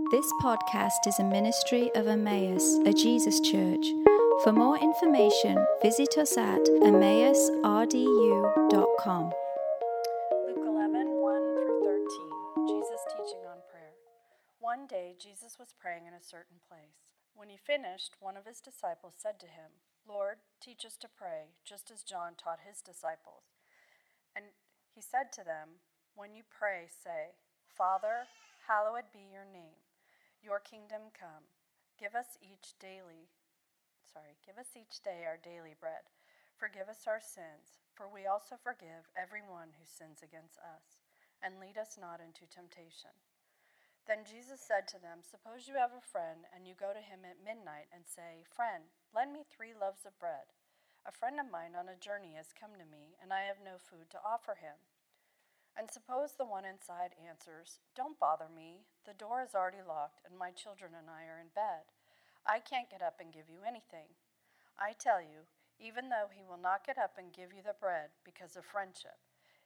This podcast is a ministry of Emmaus, a Jesus church. For more information, visit us at emmausrdu.com. Luke 11:1-13, Jesus teaching on prayer. One day Jesus was praying in a certain place. When he finished, one of his disciples said to him, "Lord, teach us to pray, just as John taught his disciples." And he said to them, "When you pray, say, 'Father, hallowed be your name. Your kingdom come. Give us each day our daily bread. Forgive us our sins, for we also forgive everyone who sins against us. And lead us not into temptation.'" Then Jesus said to them, "Suppose you have a friend, and you go to him at midnight and say, 'Friend, lend me 3 loaves of bread. A friend of mine on a journey has come to me, and I have no food to offer him.' And suppose the one inside answers, 'Don't bother me. The door is already locked, and my children and I are in bed. I can't get up and give you anything.' I tell you, even though he will not get up and give you the bread because of friendship,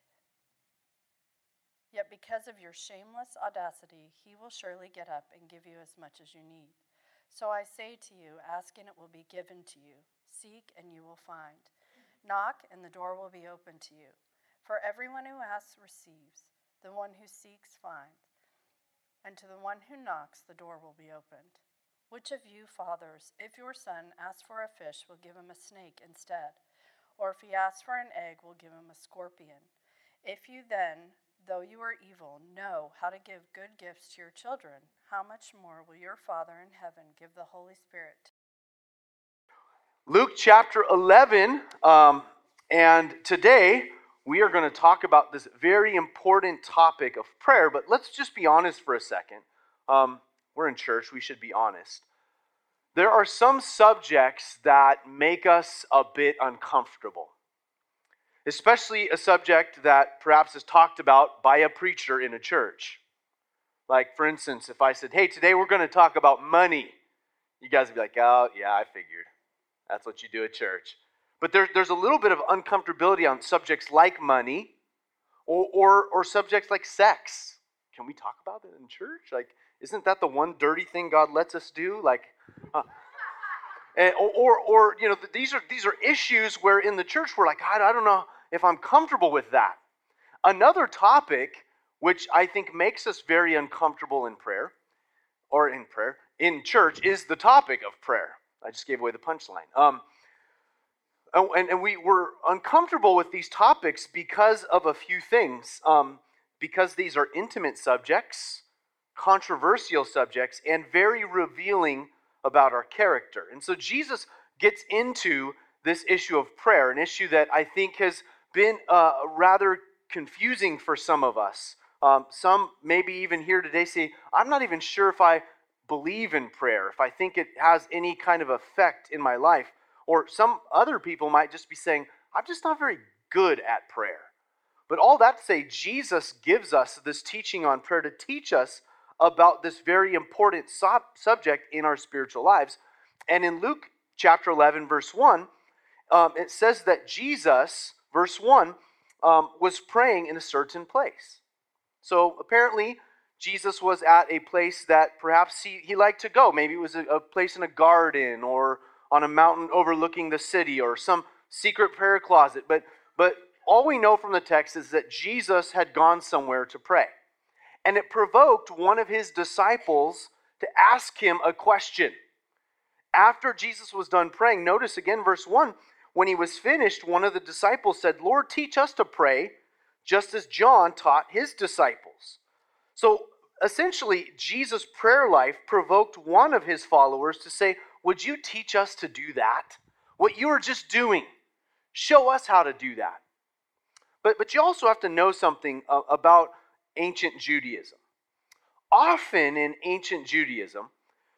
yet because of your shameless audacity, he will surely get up and give you as much as you need. So I say to you, ask and it will be given to you. Seek and you will find. Knock and the door will be opened to you. For everyone who asks receives, the one who seeks finds, and to the one who knocks the door will be opened. Which of you fathers, if your son asks for a fish, will give him a snake instead? Or if he asks for an egg, will give him a scorpion? If you then, though you are evil, know how to give good gifts to your children, how much more will your Father in heaven give the Holy Spirit? Luke chapter 11, and today we are going to talk about this very important topic of prayer, but let's just be honest for a second. We're in church, we should be honest. There are some subjects that make us a bit uncomfortable, especially a subject that perhaps is talked about by a preacher in a church. Like, for instance, if I said, "Hey, today we're going to talk about money," you guys would be like, "Oh, yeah, I figured. That's what you do at church." But there's a little bit of uncomfortability on subjects like money or subjects like sex. Can we talk about it in church? Like, isn't that the one dirty thing God lets us do? Like, or you know, these are issues where in the church we're like, I don't know if I'm comfortable with that. Another topic which I think makes us very uncomfortable in church, is the topic of prayer. I just gave away the punchline. And we were uncomfortable with these topics because of a few things. Because these are intimate subjects, controversial subjects, and very revealing about our character. And so Jesus gets into this issue of prayer, an issue that I think has been rather confusing for some of us. Some maybe even here today say, "I'm not even sure if I believe in prayer, if I think it has any kind of effect in my life." Or some other people might just be saying, "I'm just not very good at prayer." But all that to say, Jesus gives us this teaching on prayer to teach us about this very important subject in our spiritual lives. And in Luke chapter 11, verse 1, it says that Jesus, verse 1, was praying in a certain place. So apparently, Jesus was at a place that perhaps he liked to go. Maybe it was a place in a garden or on a mountain overlooking the city or some secret prayer closet. But all we know from the text is that Jesus had gone somewhere to pray. And it provoked one of his disciples to ask him a question. After Jesus was done praying, notice again verse 1, when he was finished, one of the disciples said, "Lord, teach us to pray, just as John taught his disciples." So essentially, Jesus' prayer life provoked one of his followers to say, "Would you teach us to do that? What you were just doing, show us how to do that." But you also have to know something about ancient Judaism. Often in ancient Judaism,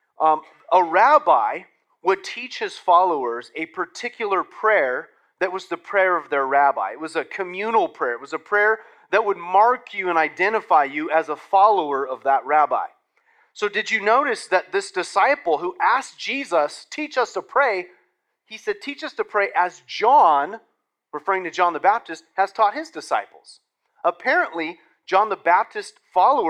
a rabbi would teach his followers a particular prayer that was the prayer of their rabbi. It was a communal prayer. It was a prayer that would mark you and identify you as a follower of that rabbi. So did you notice that this disciple who asked Jesus, "Teach us to pray," he said, "Teach us to pray as John," referring to John the Baptist, "has taught his disciples." Apparently, John the Baptist followers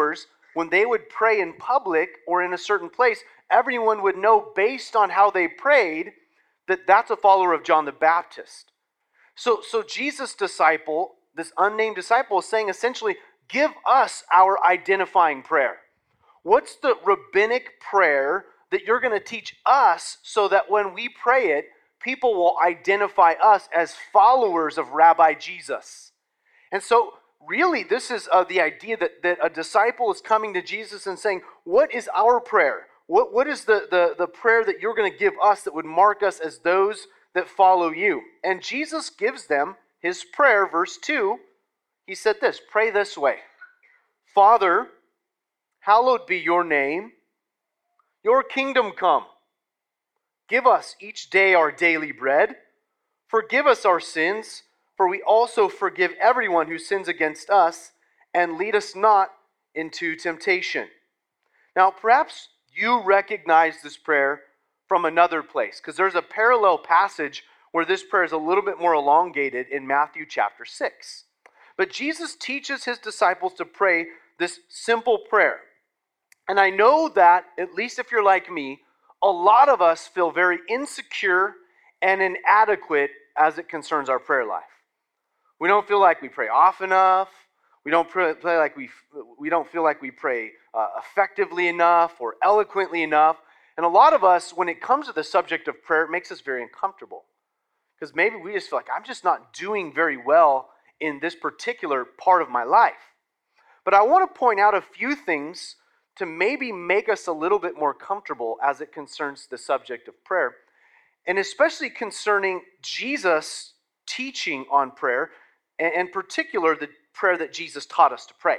when they would pray in public or in a certain place, everyone would know based on how they prayed that that's a follower of John the Baptist. So Jesus' disciple, this unnamed disciple, is saying essentially, give us our identifying prayer. What's the rabbinic prayer that you're going to teach us so that when we pray it, people will identify us as followers of Rabbi Jesus? And so really, this is the idea that a disciple is coming to Jesus and saying, what is our prayer? What is the prayer that you're going to give us that would mark us as those that follow you? And Jesus gives them his prayer, verse 2. He said this, pray this way. Father, hallowed be your name. Your kingdom come. Give us each day our daily bread. Forgive us our sins, for we also forgive everyone who sins against us, and lead us not into temptation. Now, perhaps you recognize this prayer from another place, because there's a parallel passage where this prayer is a little bit more elongated in Matthew chapter 6. But Jesus teaches his disciples to pray this simple prayer. And I know that, at least if you're like me, a lot of us feel very insecure and inadequate as it concerns our prayer life. We don't feel like we pray often enough. We don't feel like we pray effectively enough or eloquently enough. And a lot of us, when it comes to the subject of prayer, it makes us very uncomfortable. Because maybe we just feel like, I'm just not doing very well in this particular part of my life. But I want to point out a few things to maybe make us a little bit more comfortable as it concerns the subject of prayer. And especially concerning Jesus' teaching on prayer, and in particular, the prayer that Jesus taught us to pray.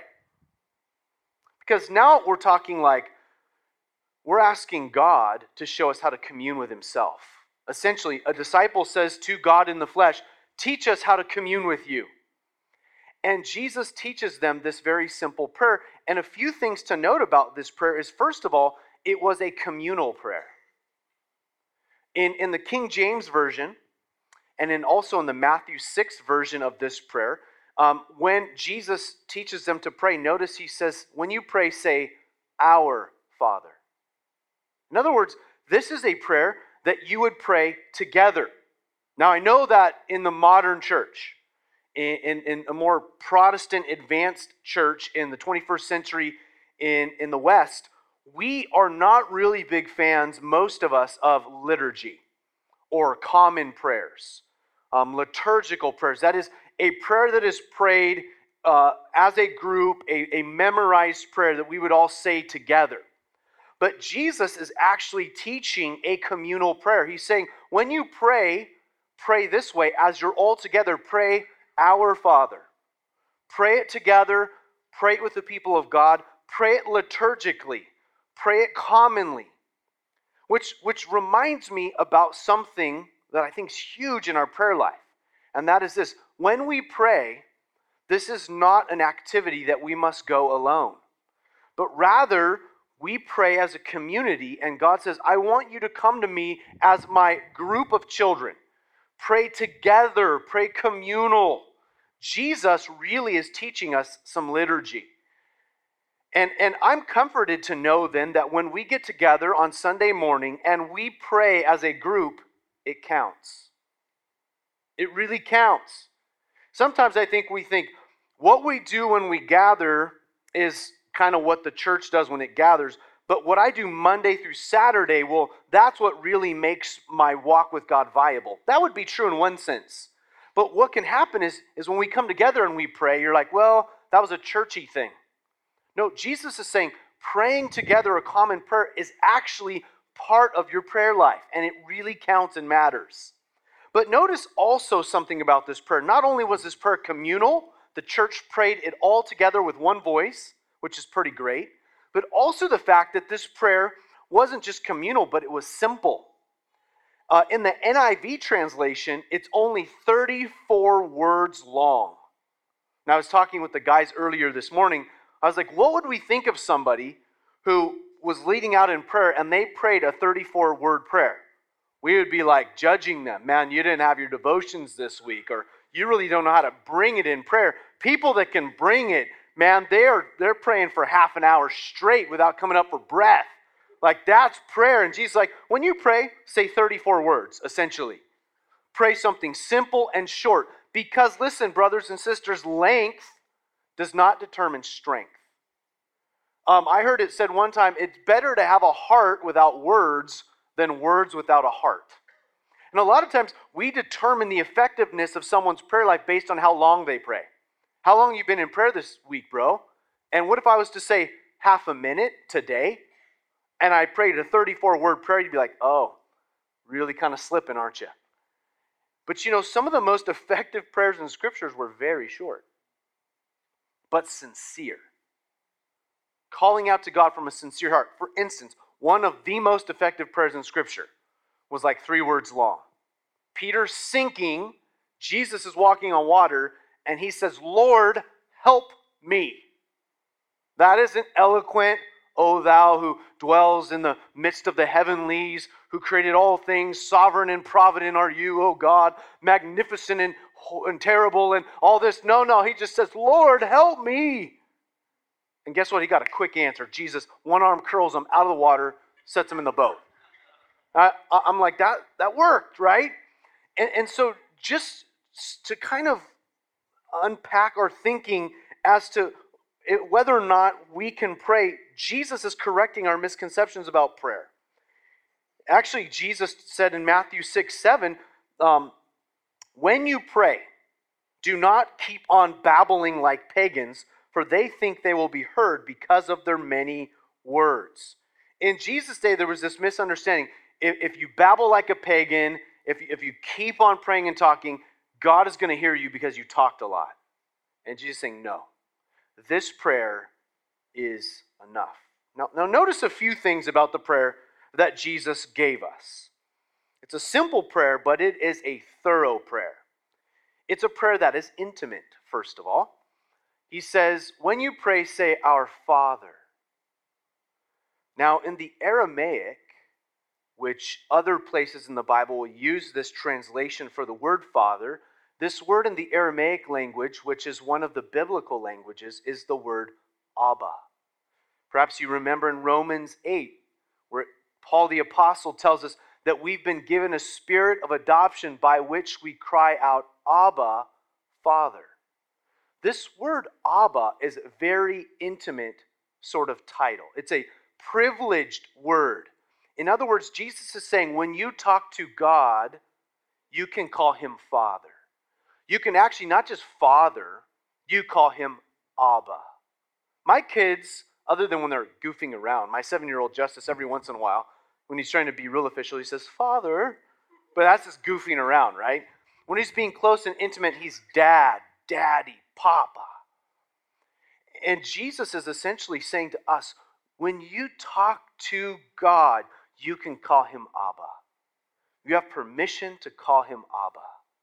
Because now we're talking like, we're asking God to show us how to commune with himself. Essentially, a disciple says to God in the flesh, teach us how to commune with you. And Jesus teaches them this very simple prayer. And a few things to note about this prayer is, first of all, it was a communal prayer. In the King James Version, and also in the Matthew 6 version of this prayer, when Jesus teaches them to pray, notice he says, when you pray, say, our Father. In other words, this is a prayer that you would pray together. Now, I know that in the modern church, in a more Protestant advanced church in the 21st century in the West, we are not really big fans, most of us, of liturgy or common prayers, liturgical prayers. That is a prayer that is prayed as a group, a memorized prayer that we would all say together. But Jesus is actually teaching a communal prayer. He's saying, when you pray, pray this way. As you're all together, pray, our Father. Pray it together. Pray it with the people of God. Pray it liturgically. Pray it commonly. Which reminds me about something that I think is huge in our prayer life. And that is this. When we pray, this is not an activity that we must go alone. But rather, we pray as a community. And God says, I want you to come to me as my group of children. Pray together, pray communal. Jesus really is teaching us some liturgy. And I'm comforted to know then that when we get together on Sunday morning and we pray as a group, it counts. It really counts. Sometimes I think we think what we do when we gather is kind of what the church does when it gathers. But what I do Monday through Saturday, well, that's what really makes my walk with God viable. That would be true in one sense. But what can happen is when we come together and we pray, you're like, well, that was a churchy thing. No, Jesus is saying praying together a common prayer is actually part of your prayer life, and it really counts and matters. But notice also something about this prayer. Not only was this prayer communal, the church prayed it all together with one voice, which is pretty great, but also the fact that this prayer wasn't just communal, but it was simple. In the NIV translation, it's only 34 words long. Now, I was talking with the guys earlier this morning. I was like, what would we think of somebody who was leading out in prayer and they prayed a 34-word prayer? We would be like judging them. Man, you didn't have your devotions this week, or you really don't know how to bring it in prayer. People that can bring it, man, they're praying for half an hour straight without coming up for breath. Like, that's prayer. And Jesus is like, when you pray, say 34 words, essentially. Pray something simple and short. Because, listen, brothers and sisters, length does not determine strength. I heard it said one time, it's better to have a heart without words than words without a heart. And a lot of times, we determine the effectiveness of someone's prayer life based on how long they pray. How long have you been in prayer this week, bro? And what if I was to say half a minute today, and I prayed a 34-word prayer, you'd be like, oh, really kind of slipping, aren't you? But you know, some of the most effective prayers in scriptures were very short, but sincere. Calling out to God from a sincere heart. For instance, one of the most effective prayers in scripture was like 3 words long. Peter's sinking, Jesus is walking on water, and he says, Lord, help me. That isn't eloquent, O thou who dwells in the midst of the heavenlies, who created all things, sovereign and provident are you, O God, magnificent and terrible and all this. No, he just says, Lord, help me. And guess what? He got a quick answer. Jesus, one arm curls him out of the water, sets him in the boat. I'm like, that worked, right? And so just to kind of unpack our thinking as to whether or not we can pray, Jesus is correcting our misconceptions about prayer. Actually, Jesus said in Matthew 6:7, when you pray, do not keep on babbling like pagans, for they think they will be heard because of their many words. In Jesus' day, there was this misunderstanding. If you babble like a pagan, if you keep on praying and talking, God is going to hear you because you talked a lot. And Jesus is saying, no. This prayer is enough. Now notice a few things about the prayer that Jesus gave us. It's a simple prayer, but it is a thorough prayer. It's a prayer that is intimate, first of all. He says, when you pray, say, Our Father. Now, in the Aramaic, which other places in the Bible will use this translation for the word Father, this word in the Aramaic language, which is one of the biblical languages, is the word Abba. Perhaps you remember in Romans 8, where Paul the Apostle tells us that we've been given a spirit of adoption by which we cry out, Abba, Father. This word Abba is a very intimate sort of title. It's a privileged word. In other words, Jesus is saying when you talk to God, you can call him Father. You can actually not just Father, you call him Abba. My kids, other than when they're goofing around, my 7-year-old Justice, every once in a while, when he's trying to be real official, he says, Father. But that's just goofing around, right? When he's being close and intimate, he's Dad, Daddy, Papa. And Jesus is essentially saying to us, when you talk to God, you can call him Abba. You have permission to call him Abba.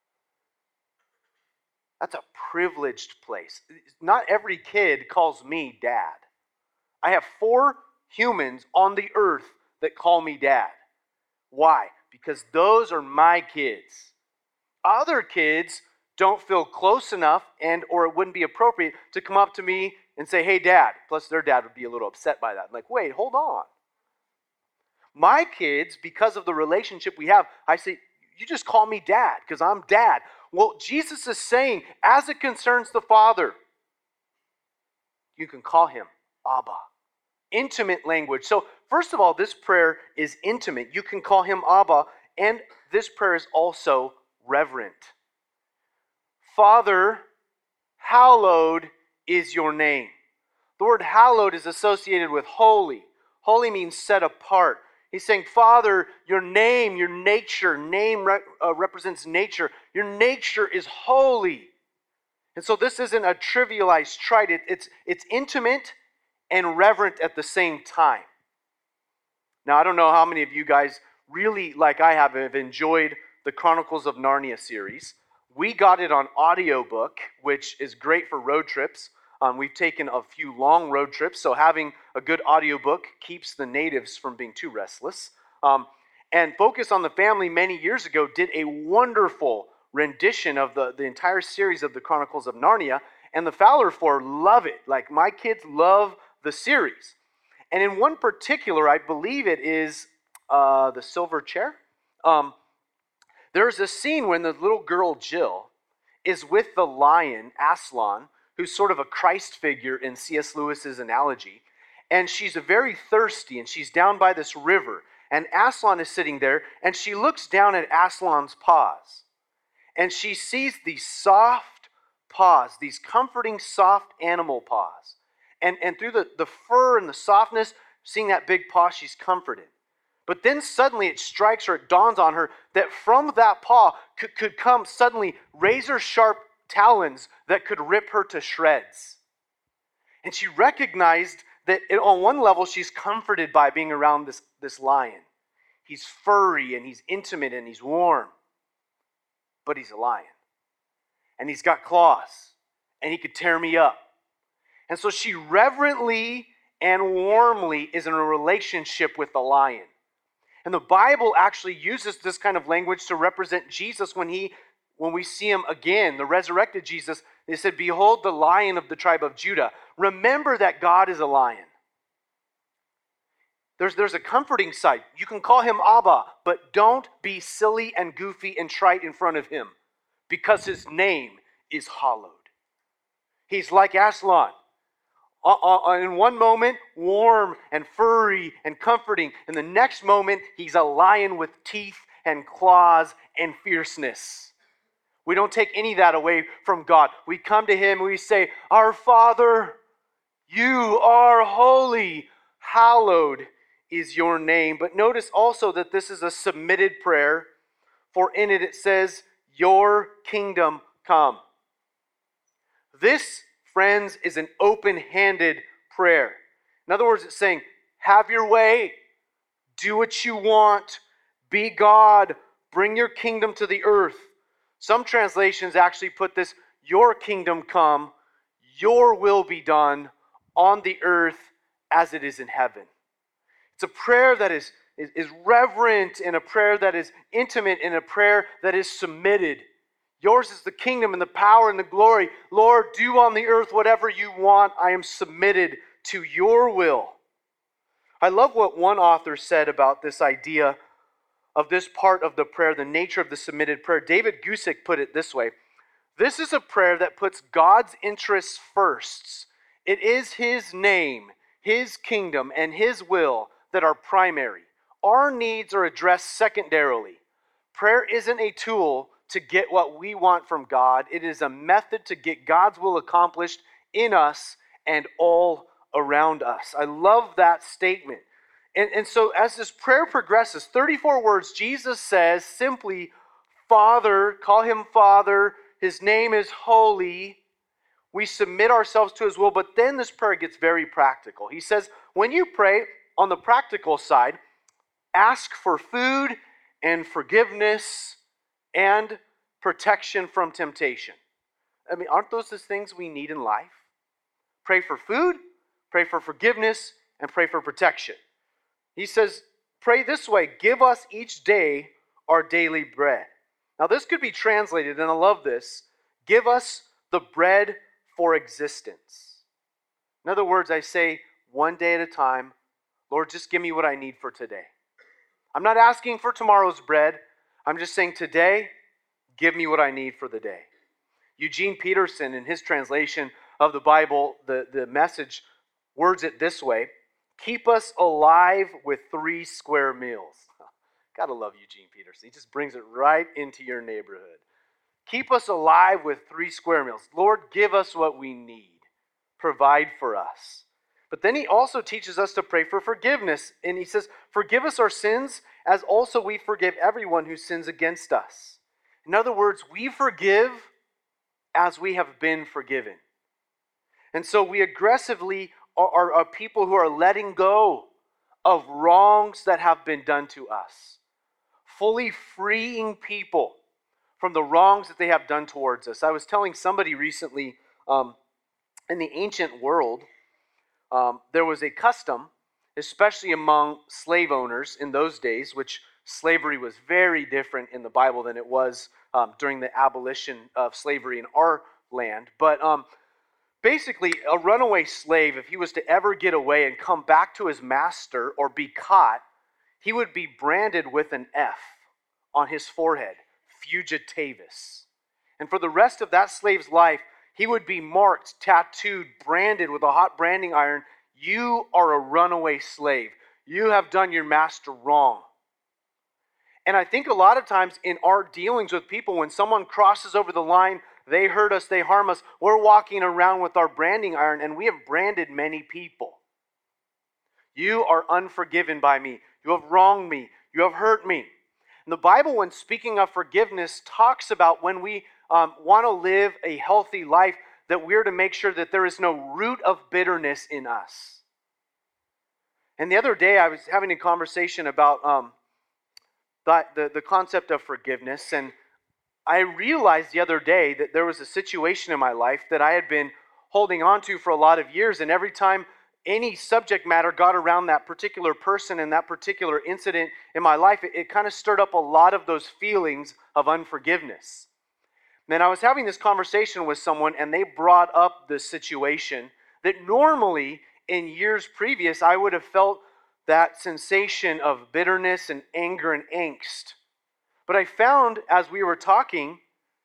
That's a privileged place. Not every kid calls me Dad. I have 4 humans on the earth that call me Dad. Why? Because those are my kids. Other kids don't feel close enough or it wouldn't be appropriate to come up to me and say, hey, Dad. Plus, their dad would be a little upset by that. I'm like, wait, hold on. My kids, because of the relationship we have, I say, you just call me Dad because I'm Dad. Well, Jesus is saying, as it concerns the Father, you can call him Abba. Intimate language. So, first of all, this prayer is intimate. You can call him Abba, and this prayer is also reverent. Father, hallowed is your name. The word hallowed is associated with holy. Holy means set apart. He's saying, Father, your name, your nature, represents nature. Your nature is holy. And so this isn't a trivialized trite. It's intimate and reverent at the same time. Now, I don't know how many of you guys really, like I have enjoyed the Chronicles of Narnia series. We got it on audiobook, which is great for road trips. We've taken a few long road trips, so having a good audiobook keeps the natives from being too restless. And Focus on the Family many years ago did a wonderful rendition of the entire series of the Chronicles of Narnia, and the Fowler Four love it. Like, my kids love the series. And in one particular, I believe it is The Silver Chair. There's a scene when the little girl, Jill, is with the lion, Aslan, who's sort of a Christ figure in C.S. Lewis's analogy. And she's very thirsty, and she's down by this river. And Aslan is sitting there, and she looks down at Aslan's paws. And she sees these soft paws, these comforting, soft animal paws. And through the fur and the softness, seeing that big paw, she's comforted. But then suddenly it strikes her, it dawns on her that from that paw could come suddenly razor-sharp talons that could rip her to shreds. And she recognized that on one level she's comforted by being around this lion. He's furry and he's intimate and he's warm. But he's a lion. And he's got claws. And he could tear me up. And so she reverently and warmly is in a relationship with the lion. And the Bible actually uses this kind of language to represent Jesus when we see him again, the resurrected Jesus. They said, "Behold the Lion of the tribe of Judah." Remember that God is a lion. There's a comforting side. You can call him Abba, but don't be silly and goofy and trite in front of him, because his name is hallowed. He's like Aslan. In one moment, warm and furry and comforting. In the next moment, he's a lion with teeth and claws and fierceness. We don't take any of that away from God. We come to him and we say, "Our Father, you are holy. Hallowed is your name." But notice also that this is a submitted prayer, for in it says, "Your kingdom come." This, friends, is an open-handed prayer. In other words, it's saying, have your way, do what you want, be God, bring your kingdom to the earth. Some translations actually put this, "Your kingdom come, your will be done on the earth as it is in heaven." It's a prayer that is reverent, and a prayer that is intimate, and a prayer that is submitted. Yours is the kingdom and the power and the glory. Lord, do on the earth whatever you want. I am submitted to your will. I love what one author said about this idea of this part of the prayer, the nature of the submitted prayer. David Gusick put it this way: "This is a prayer that puts God's interests first. It is his name, his kingdom, and his will that are primary. Our needs are addressed secondarily. Prayer isn't a tool to get what we want from God. It is a method to get God's will accomplished in us and all around us." I love that statement. And so as this prayer progresses, 34 words, Jesus says simply, "Father," call him Father, his name is holy. We submit ourselves to his will, but then this prayer gets very practical. He says, when you pray on the practical side, ask for food and forgiveness and protection from temptation. I mean, aren't those the things we need in life? Pray for food, pray for forgiveness, and pray for protection. He says, pray this way: "Give us each day our daily bread." Now this could be translated, and I love this, "Give us the bread for existence." In other words, I say one day at a time, "Lord, just give me what I need for today." I'm not asking for tomorrow's bread. I'm just saying today, give me what I need for the day. Eugene Peterson, in his translation of the Bible, the Message, words it this way: "Keep us alive with 3 square meals." Gotta love Eugene Peterson. He just brings it right into your neighborhood. Keep us alive with 3 square meals. Lord, give us what we need. Provide for us. But then he also teaches us to pray for forgiveness. And he says, "Forgive us our sins as also we forgive everyone who sins against us." In other words, we forgive as we have been forgiven. And so we aggressively are people who are letting go of wrongs that have been done to us, fully freeing people from the wrongs that they have done towards us. I was telling somebody recently, in the ancient world, there was a custom, especially among slave owners in those days, which slavery was very different in the Bible than it was during the abolition of slavery in our land. But Basically, a runaway slave, if he was to ever get away and come back to his master or be caught, he would be branded with an F on his forehead, fugitavis. And for the rest of that slave's life, he would be marked, tattooed, branded with a hot branding iron. You are a runaway slave. You have done your master wrong. And I think a lot of times in our dealings with people, when someone crosses over the line, they hurt us, they harm us, we're walking around with our branding iron, and we have branded many people. You are unforgiven by me. You have wronged me. You have hurt me. And the Bible, when speaking of forgiveness, talks about when we want to live a healthy life, that we're to make sure that there is no root of bitterness in us. And the other day, I was having a conversation about the concept of forgiveness, and I realized the other day that there was a situation in my life that I had been holding on to for a lot of years, and every time any subject matter got around that particular person and that particular incident in my life, it kind of stirred up a lot of those feelings of unforgiveness. And I was having this conversation with someone, and they brought up this situation that normally in years previous I would have felt that sensation of bitterness and anger and angst. But I found as we were talking,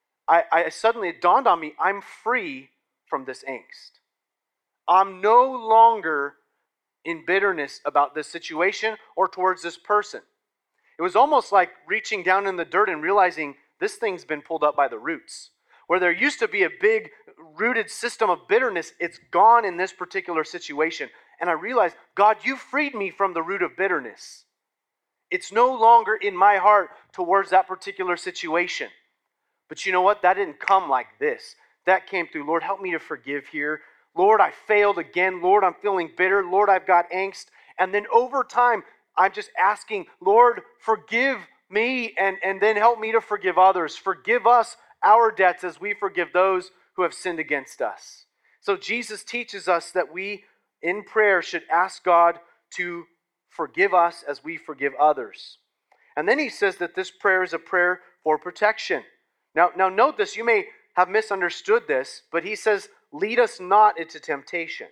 I suddenly, it dawned on me, I'm free from this angst. I'm no longer in bitterness about this situation or towards this person. It was almost like reaching down in the dirt and realizing this thing's been pulled up by the roots. Where there used to be a big rooted system of bitterness, it's gone in this particular situation. And I realized, God, you freed me from the root of bitterness. It's no longer in my heart towards that particular situation. But you know what? That didn't come like this. That came through, Lord, help me to forgive here. Lord, I failed again. Lord, I'm feeling bitter. Lord, I've got angst. And then over time, I'm just asking, Lord, forgive me and then help me to forgive others. Forgive us our debts as we forgive those who have sinned against us. So Jesus teaches us that we, in prayer, should ask God to forgive us as we forgive others. And then he says that this prayer is a prayer for protection. Now note this, you may have misunderstood this, but he says, lead us not into temptation.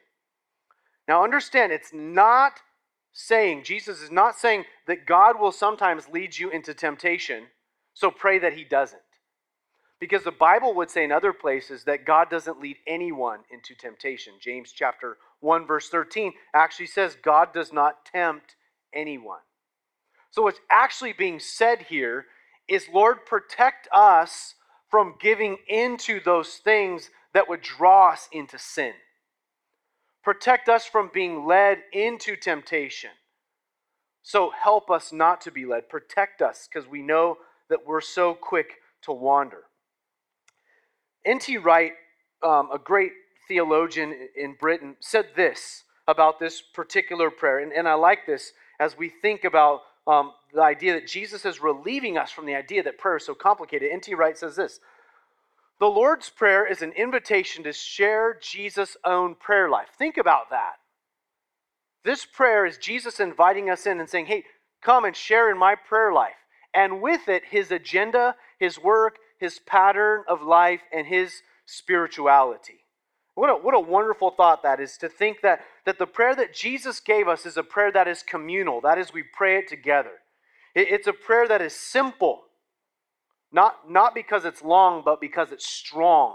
Now understand, it's not saying, Jesus is not saying that God will sometimes lead you into temptation, so pray that he doesn't. Because the Bible would say in other places that God doesn't lead anyone into temptation. James chapter 1 verse 13 actually says God does not tempt anyone. So what's actually being said here is, Lord, protect us from giving into those things that would draw us into sin. Protect us from being led into temptation. So help us not to be led. Protect us, because we know that we're so quick to wander. N.T. Wright, a great theologian in Britain, said this about this particular prayer. And I like this as we think about the idea that Jesus is relieving us from the idea that prayer is so complicated. N.T. Wright says this: the Lord's Prayer is an invitation to share Jesus' own prayer life. Think about that. This prayer is Jesus inviting us in and saying, hey, come and share in my prayer life. And with it, his agenda, his work, his pattern of life, and his spirituality. What a wonderful thought that is, to think that the prayer that Jesus gave us is a prayer that is communal. That is, we pray it together. It's a prayer that is simple. Not because it's long, but because it's strong.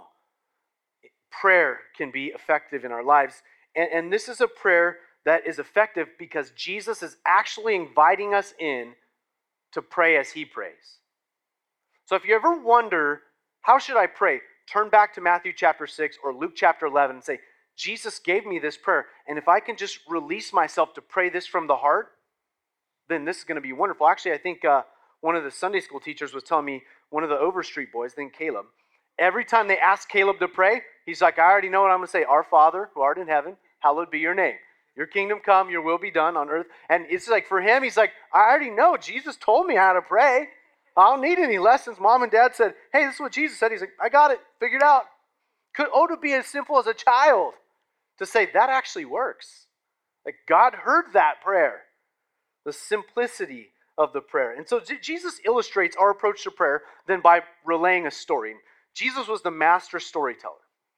Prayer can be effective in our lives. And this is a prayer that is effective because Jesus is actually inviting us in to pray as he prays. So if you ever wonder, how should I pray? Turn back to Matthew chapter 6 or Luke chapter 11 and say, Jesus gave me this prayer, and if I can just release myself to pray this from the heart, then this is going to be wonderful. Actually, I think one of the Sunday school teachers was telling me, one of the Overstreet boys, I think Caleb, every time they ask Caleb to pray, he's like, I already know what I'm going to say. Our Father, who art in heaven, hallowed be your name. Your kingdom come, your will be done on earth. And it's like, for him, he's like, I already know. Jesus told me how to pray. I don't need any lessons. Mom and dad said, hey, this is what Jesus said. He's like, I got it, figured out. To be as simple as a child to say, that actually works. Like, God heard that prayer. The simplicity of the prayer. And so Jesus illustrates our approach to prayer then by relaying a story. Jesus was the master storyteller.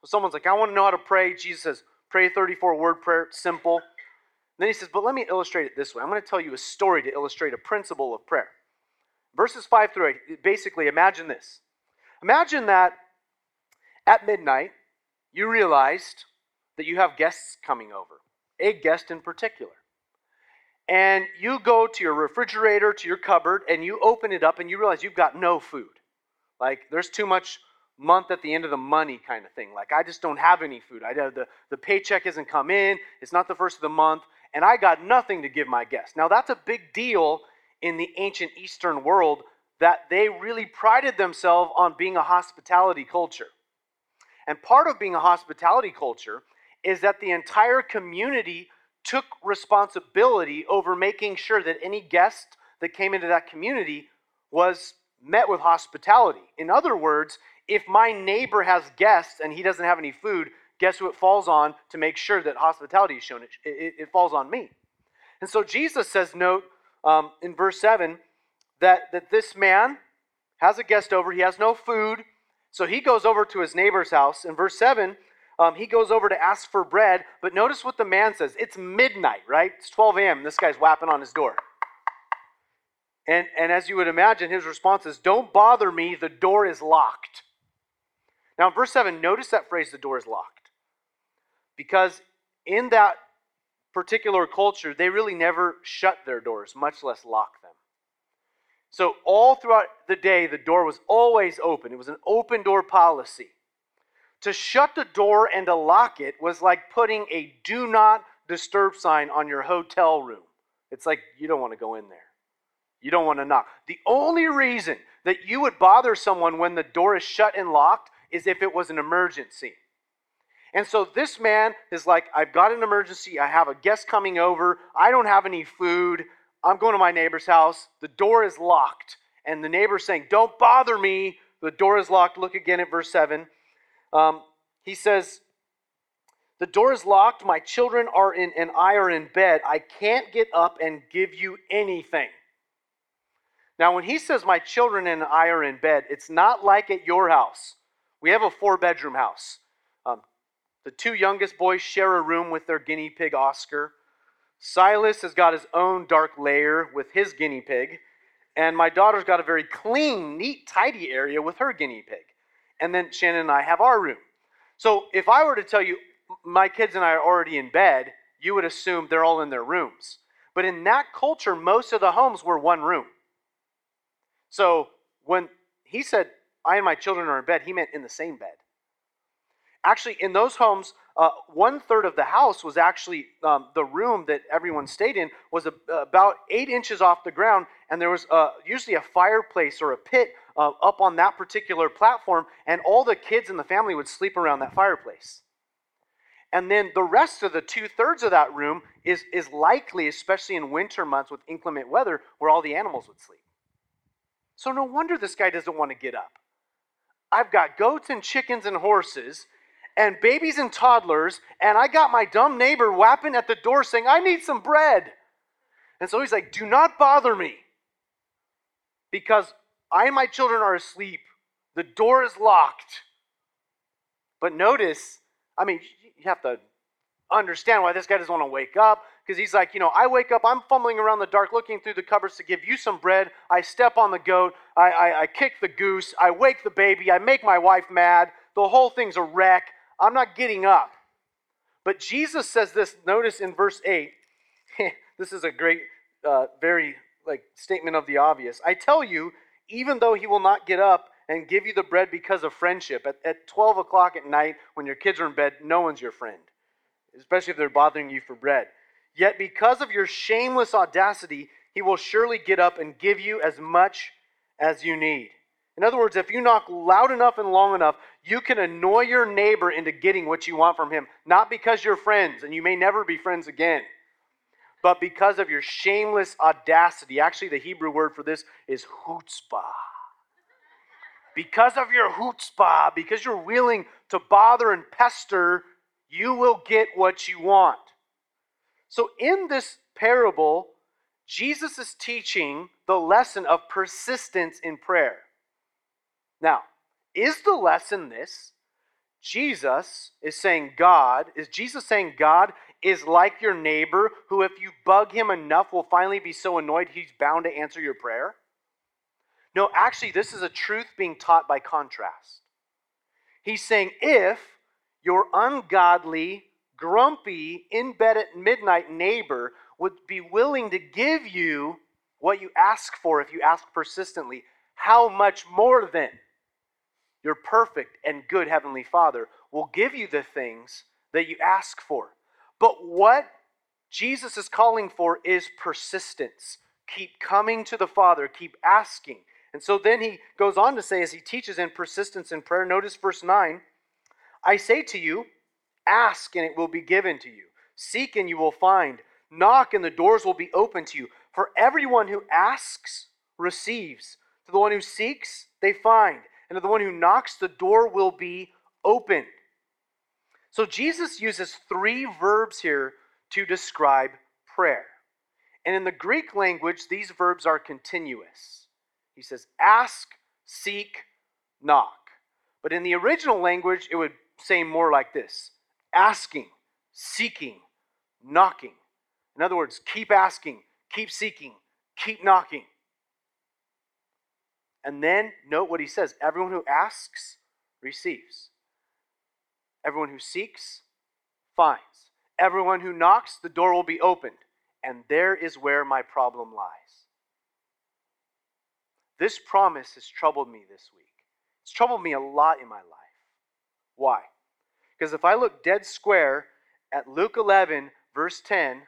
So someone's like, I want to know how to pray. Jesus says, pray a 34-word prayer, simple. Then he says, but let me illustrate it this way. I'm going to tell you a story to illustrate a principle of prayer. Verses 5 through 8, basically imagine this. Imagine that at midnight, you realized that you have guests coming over, a guest in particular. And you go to your refrigerator, to your cupboard, and you open it up and you realize you've got no food. Like, there's too much month at the end of the money kind of thing. Like, I just don't have any food. The paycheck hasn't come in. It's not the first of the month. And I got nothing to give my guests. Now, that's a big deal in the ancient Eastern world, that they really prided themselves on being a hospitality culture. And part of being a hospitality culture is that the entire community took responsibility over making sure that any guest that came into that community was met with hospitality. In other words, if my neighbor has guests and he doesn't have any food, guess who it falls on to make sure that hospitality is shown? It falls on me. And so Jesus says, note in verse 7, that this man has a guest over. He has no food. So he goes over to his neighbor's house. In verse 7, he goes over to ask for bread. But notice what the man says. It's midnight, right? It's 12 a.m. This guy's whapping on his door. And as you would imagine, his response is, don't bother me. The door is locked. Now in verse 7, notice that phrase, the door is locked. Because in that particular culture, they really never shut their doors, much less lock them. So all throughout the day, the door was always open. It was an open door policy. To shut the door and to lock it was like putting a do not disturb sign on your hotel room. It's like you don't want to go in there. You don't want to knock. The only reason that you would bother someone when the door is shut and locked is if it was an emergency. And so this man is like, I've got an emergency. I have a guest coming over. I don't have any food. I'm going to my neighbor's house. The door is locked. And the neighbor's saying, don't bother me. The door is locked. Look again at verse 7. He says, the door is locked. My children and I are in bed. I can't get up and give you anything. Now, when he says my children and I are in bed, it's not like at your house. We have a 4-bedroom house. The 2 youngest boys share a room with their guinea pig, Oscar. Silas has got his own dark lair with his guinea pig. And my daughter's got a very clean, neat, tidy area with her guinea pig. And then Shannon and I have our room. So if I were to tell you my kids and I are already in bed, you would assume they're all in their rooms. But in that culture, most of the homes were one room. So when he said, I and my children are in bed, he meant in the same bed. Actually, in those homes, 1/3 of the house was actually the room that everyone stayed in was about 8 inches off the ground, and there was usually a fireplace or a pit up on that particular platform, and all the kids in the family would sleep around that fireplace. And then the rest of the 2/3 of that room is likely, especially in winter months with inclement weather, where all the animals would sleep. So no wonder this guy doesn't want to get up. I've got goats and chickens and horses and babies and toddlers, and I got my dumb neighbor whapping at the door saying, I need some bread. And so he's like, do not bother me, because I and my children are asleep. The door is locked. But notice, you have to understand why this guy doesn't want to wake up, because he's like, I wake up, I'm fumbling around the dark looking through the cupboards to give you some bread. I step on the goat, I kick the goose, I wake the baby, I make my wife mad. The whole thing's a wreck. I'm not getting up. But Jesus says this, notice in verse 8, this is a great, very statement of the obvious. I tell you, even though he will not get up and give you the bread because of friendship, at 12 o'clock at night when your kids are in bed, no one's your friend, especially if they're bothering you for bread. Yet because of your shameless audacity, he will surely get up and give you as much as you need. In other words, if you knock loud enough and long enough, you can annoy your neighbor into getting what you want from him. Not because you're friends, and you may never be friends again, but because of your shameless audacity. Actually, the Hebrew word for this is chutzpah. Because of your chutzpah, because you're willing to bother and pester, you will get what you want. So in this parable, Jesus is teaching the lesson of persistence in prayer. Now, is the lesson this? Jesus saying God is like your neighbor who, if you bug him enough, will finally be so annoyed he's bound to answer your prayer? No, actually, this is a truth being taught by contrast. He's saying if your ungodly, grumpy, in bed at midnight neighbor would be willing to give you what you ask for if you ask persistently, how much more then your perfect and good Heavenly Father will give you the things that you ask for. But what Jesus is calling for is persistence. Keep coming to the Father, keep asking. And so then he goes on to say, as he teaches in persistence in prayer, notice verse 9, I say to you, ask and it will be given to you. Seek and you will find. Knock and the doors will be open to you. For everyone who asks receives. To the one who seeks, they find. And to the one who knocks, the door will be opened. So Jesus uses 3 verbs here to describe prayer. And in the Greek language, these verbs are continuous. He says, ask, seek, knock. But in the original language, it would say more like this: asking, seeking, knocking. In other words, keep asking, keep seeking, keep knocking. And then note what he says: everyone who asks receives. Everyone who seeks finds. Everyone who knocks, the door will be opened. And there is where my problem lies. This promise has troubled me this week. It's troubled me a lot in my life. Why? Because if I look dead square at Luke 11, verse 10,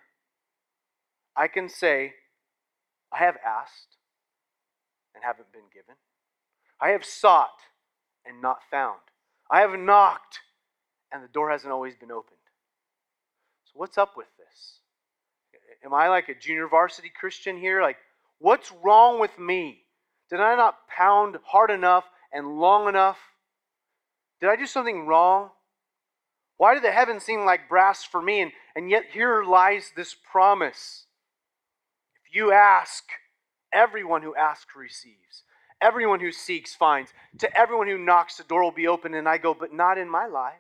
I can say, I have asked and haven't been given. I have sought and not found. I have knocked and the door hasn't always been opened. So what's up with this? Am I like a junior varsity Christian here? Like, what's wrong with me? Did I not pound hard enough and long enough? Did I do something wrong? Why do the heavens seem like brass for me? And yet here lies this promise. If you ask, everyone who asks receives. Everyone who seeks finds. To everyone who knocks, the door will be open. And I go, but not in my life.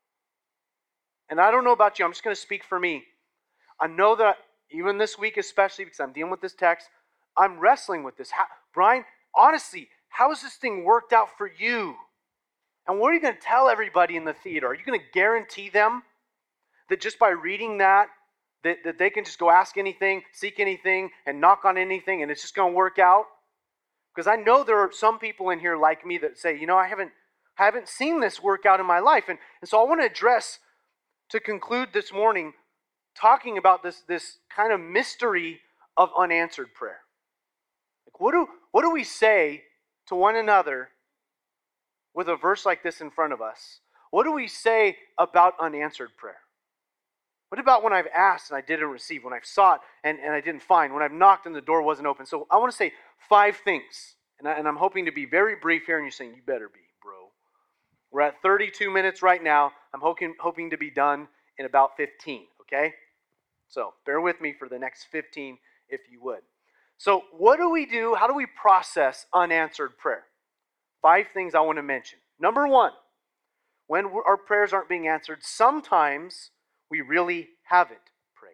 And I don't know about you. I'm just going to speak for me. I know that even this week, especially because I'm dealing with this text, I'm wrestling with this. Brian, honestly, how has this thing worked out for you? And what are you going to tell everybody in the theater? Are you going to guarantee them that just by reading that they can just go ask anything, seek anything, and knock on anything, and it's just going to work out? Because I know there are some people in here like me that say, I haven't seen this work out in my life. And so I want to address, to conclude this morning, talking about this kind of mystery of unanswered prayer. Like, what do we say to one another with a verse like this in front of us? What do we say about unanswered prayer? What about when I've asked and I didn't receive? When I've sought and I didn't find? When I've knocked and the door wasn't open? So I want to say 5 things. And I'm hoping to be very brief here, and you're saying, you better be, bro. We're at 32 minutes right now. I'm hoping to be done in about 15, okay? So bear with me for the next 15 if you would. So what do we do? How do we process unanswered prayer? 5 things I want to mention. Number 1, when our prayers aren't being answered, sometimes we really haven't prayed.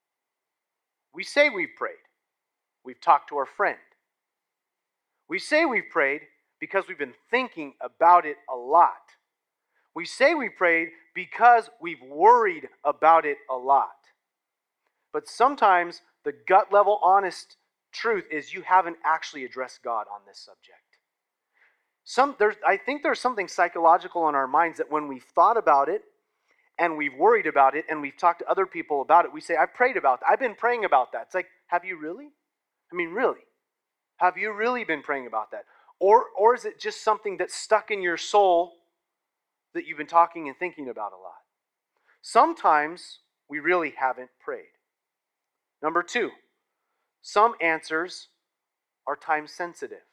We say we've prayed. We've talked to our friend. We say we've prayed because we've been thinking about it a lot. We say we prayed because we've worried about it a lot. But sometimes the gut level honest truth is you haven't actually addressed God on this subject. I think there's something psychological in our minds that when we've thought about it and we've worried about it and we've talked to other people about it, we say, I've prayed about that. I've been praying about that. It's like, have you really? I mean, really? Have you really been praying about that? Or is it just something that's stuck in your soul that you've been talking and thinking about a lot? Sometimes we really haven't prayed. Number 2, some answers are time sensitive.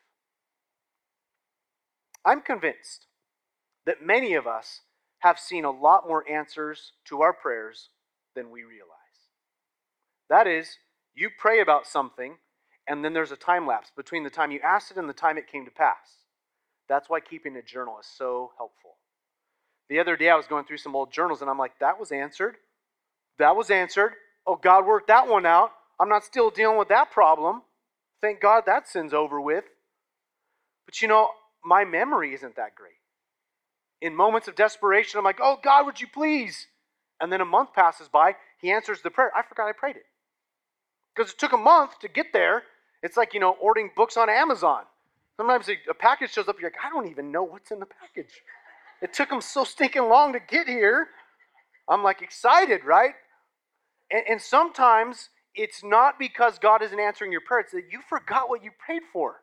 I'm convinced that many of us have seen a lot more answers to our prayers than we realize. That is, you pray about something, and then there's a time lapse between the time you asked it and the time it came to pass. That's why keeping a journal is so helpful. The other day I was going through some old journals and I'm like, that was answered. That was answered. Oh, God worked that one out. I'm not still dealing with that problem. Thank God that sin's over with. But you know, my memory isn't that great. In moments of desperation, I'm like, oh, God, would you please? And then a month passes by, he answers the prayer. I forgot I prayed it. Because it took a month to get there. It's like, ordering books on Amazon. Sometimes a package shows up, you're like, I don't even know what's in the package. It took them so stinking long to get here. I'm like excited, right? And sometimes it's not because God isn't answering your prayer. It's that you forgot what you prayed for.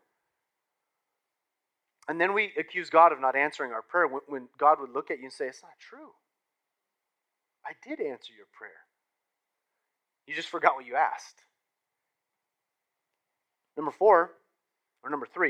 And then we accuse God of not answering our prayer when God would look at you and say, it's not true. I did answer your prayer. You just forgot what you asked. Number 3,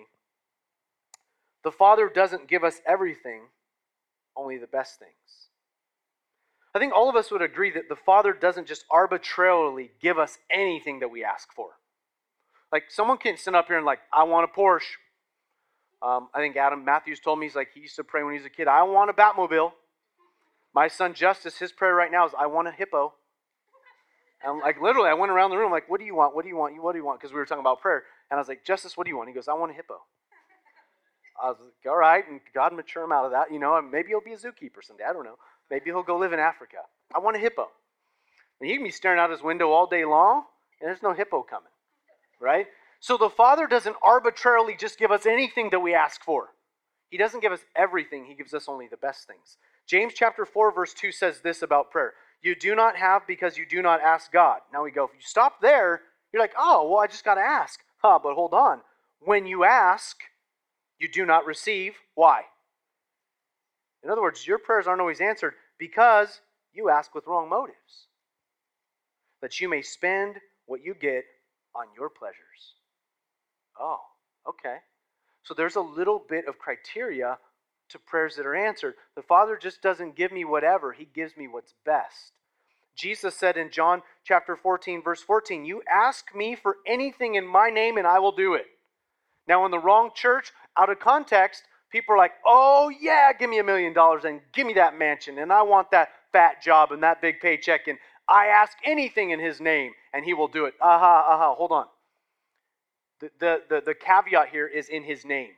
the Father doesn't give us everything, only the best things. I think all of us would agree that the Father doesn't just arbitrarily give us anything that we ask for. Like someone can stand up here and I want a Porsche. I think Adam Matthews told me, he used to pray when he was a kid, I want a Batmobile. My son Justice, his prayer right now is, I want a hippo. And literally, I went around the room what do you want? What do you want? What do you want? Because we were talking about prayer. And I was like, Justice, what do you want? He goes, I want a hippo. I was like, all right, and God mature him out of that. Maybe he'll be a zookeeper someday. I don't know. Maybe he'll go live in Africa. I want a hippo. And he can be staring out his window all day long, and there's no hippo coming, right? So the Father doesn't arbitrarily just give us anything that we ask for. He doesn't give us everything. He gives us only the best things. James chapter 4, verse 2 says this about prayer. You do not have because you do not ask God. Now we go, if you stop there, you're like, oh, well, I just got to ask. But hold on. When you ask, you do not receive. Why? In other words, your prayers aren't always answered because you ask with wrong motives. That you may spend what you get on your pleasures. Oh, okay. So there's a little bit of criteria to prayers that are answered. The Father just doesn't give me whatever. He gives me what's best. Jesus said in John chapter 14, verse 14, you ask me for anything in my name and I will do it. Now in the wrong church, out of context, people are like, oh yeah, give me $1 million and give me that mansion and I want that fat job and that big paycheck and I ask anything in his name and he will do it. Hold on. The caveat here is in his name.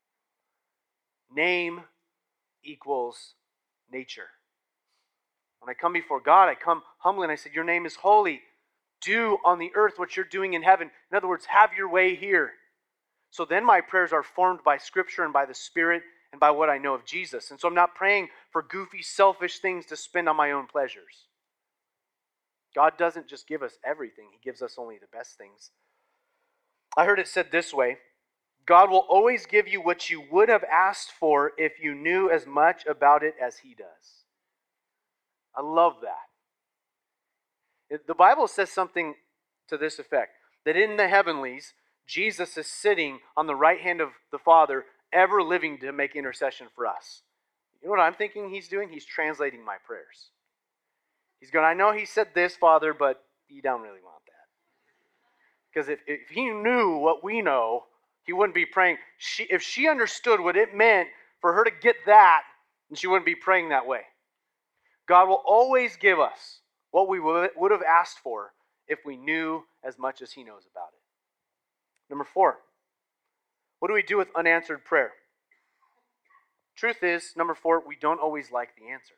Name equals nature. When I come before God, I come humbly and I say, your name is holy. Do on the earth what you're doing in heaven. In other words, have your way here. So then my prayers are formed by Scripture and by the Spirit and by what I know of Jesus. And so I'm not praying for goofy, selfish things to spend on my own pleasures. God doesn't just give us everything. He gives us only the best things. I heard it said this way. God will always give you what you would have asked for if you knew as much about it as He does. I love that. The Bible says something to this effect, that in the heavenlies, Jesus is sitting on the right hand of the Father, ever living to make intercession for us. You know what I'm thinking He's doing? He's translating my prayers. He's going, I know He said this, Father, but you don't really want that. Because if He knew what we know, He wouldn't be praying. If she understood what it meant for her to get that, then she wouldn't be praying that way. God will always give us what we would have asked for if we knew as much as He knows about it. Number 4, what do we do with unanswered prayer? Truth is, number 4, we don't always like the answer.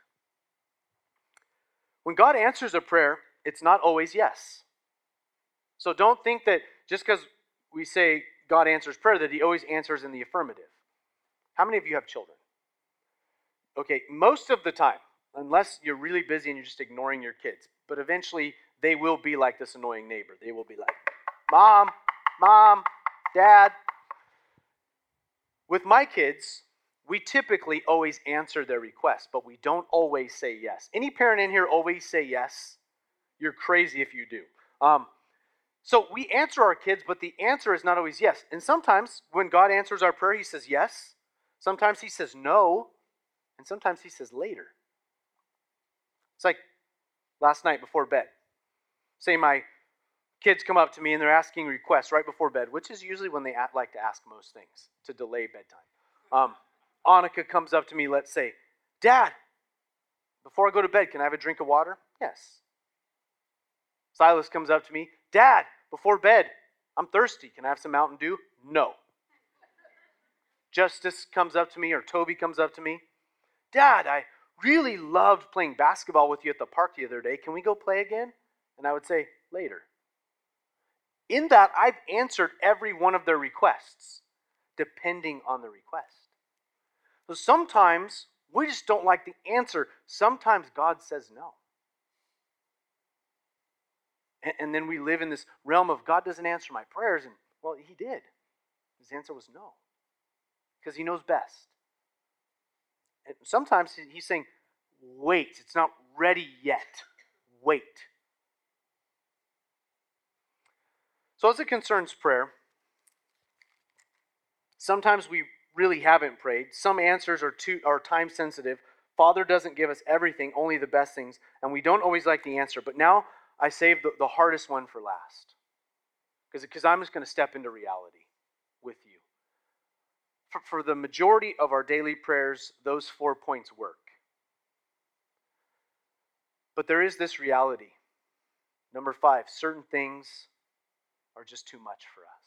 When God answers a prayer, it's not always yes. So don't think that just because we say God answers prayer that He always answers in the affirmative. How many of you have children? Okay, most of the time, unless you're really busy and you're just ignoring your kids, but eventually they will be like this annoying neighbor. They will be like, Mom, Dad. With my kids, we typically always answer their requests, but we don't always say yes. Any parent in here always say yes? You're crazy if you do. So we answer our kids, but the answer is not always yes. And sometimes when God answers our prayer, He says yes. Sometimes He says no. And sometimes He says later. It's like last night before bed. Say my kids come up to me and they're asking requests right before bed, which is usually when they like to ask most things, to delay bedtime. Annika comes up to me, let's say, Dad, before I go to bed, can I have a drink of water? Yes. Silas comes up to me, Dad, before bed, I'm thirsty. Can I have some Mountain Dew? No. Justice comes up to me, or Toby comes up to me, Dad, I really loved playing basketball with you at the park the other day. Can we go play again? And I would say, later. In that, I've answered every one of their requests, depending on the request. So sometimes we just don't like the answer. Sometimes God says no. And then we live in this realm of God doesn't answer my prayers. And, well, he did. His answer was no. Because he knows best. And sometimes he's saying, wait, it's not ready yet. Wait. So as it concerns prayer, sometimes we really haven't prayed. Some answers are time sensitive. Father doesn't give us everything, only the best things. And we don't always like the answer. But now I saved the hardest one for last. Because I'm just going to step into reality with you. For the majority of our daily prayers, those 4 points work. But there is this reality. Number 5, certain things are just too much for us.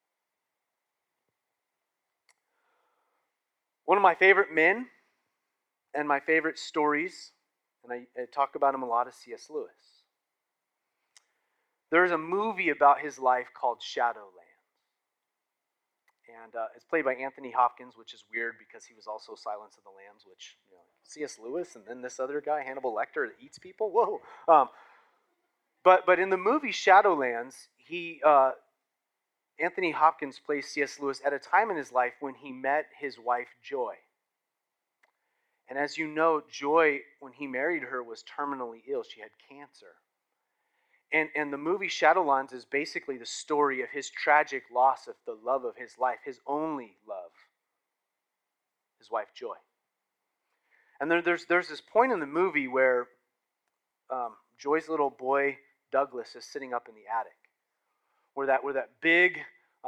One of my favorite men and my favorite stories, and I talk about him a lot, is C.S. Lewis. There's a movie about his life called Shadowlands. And it's played by Anthony Hopkins, which is weird because he was also Silence of the Lambs, which, C.S. Lewis and then this other guy, Hannibal Lecter, that eats people. Whoa. But in the movie Shadowlands, Anthony Hopkins plays C.S. Lewis at a time in his life when he met his wife, Joy. And as you know, Joy, when he married her, was terminally ill. She had cancer. And the movie Shadowlands is basically the story of his tragic loss of the love of his life, his only love, his wife Joy. And there's this point in the movie where Joy's little boy Douglas is sitting up in the attic, where that big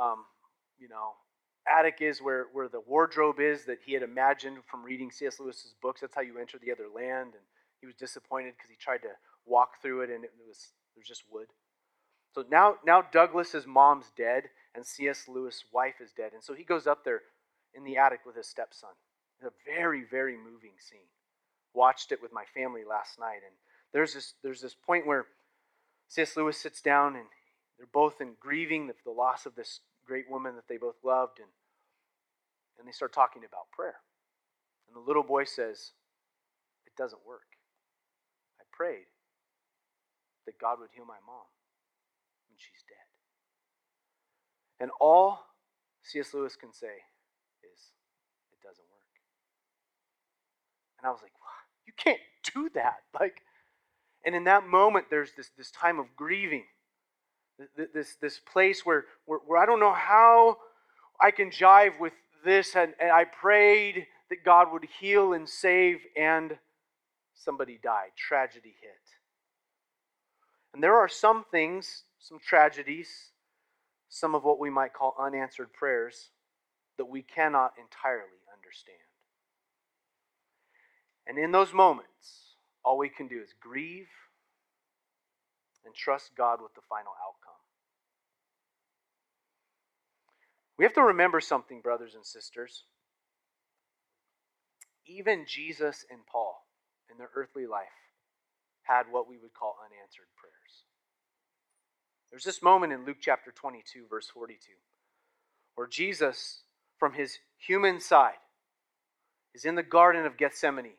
attic is, where the wardrobe is that he had imagined from reading C.S. Lewis's books. That's how you enter the other land. And he was disappointed because he tried to walk through it and there was just wood. So now Douglas's mom's dead and C.S. Lewis' wife is dead. And so he goes up there in the attic with his stepson. It's a very, very moving scene. Watched it with my family last night. And there's this point where C.S. Lewis sits down and they're both in grieving the loss of this great woman that they both loved. And they start talking about prayer. And the little boy says, it doesn't work. I prayed that God would heal my mom when she's dead. And all C.S. Lewis can say is, it doesn't work. And I was like, you can't do that. And in that moment, there's this time of grieving. This place where I don't know how I can jive with this. And I prayed that God would heal and save, and somebody died. Tragedy hit. And there are some things, some tragedies, some of what we might call unanswered prayers that we cannot entirely understand. And in those moments, all we can do is grieve and trust God with the final outcome. We have to remember something, brothers and sisters. Even Jesus and Paul, in their earthly life, had what we would call unanswered prayers. There's this moment in Luke chapter 22, verse 42, where Jesus, from his human side, is in the Garden of Gethsemane,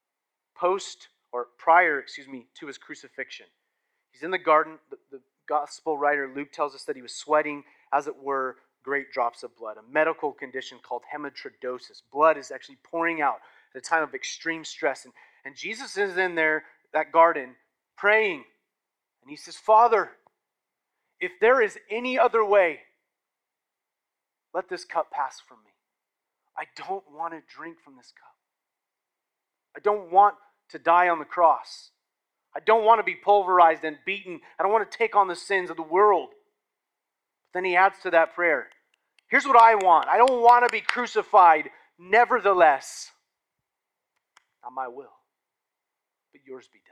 prior to his crucifixion. He's in the garden. The gospel writer Luke tells us that he was sweating, as it were, great drops of blood, a medical condition called hematidrosis. Blood is actually pouring out at a time of extreme stress. And Jesus is in there, that garden, praying. And he says, Father, if there is any other way, let this cup pass from me. I don't want to drink from this cup. I don't want to die on the cross. I don't want to be pulverized and beaten. I don't want to take on the sins of the world. But then he adds to that prayer, here's what I want. I don't want to be crucified. Nevertheless, Not my will, but yours be done.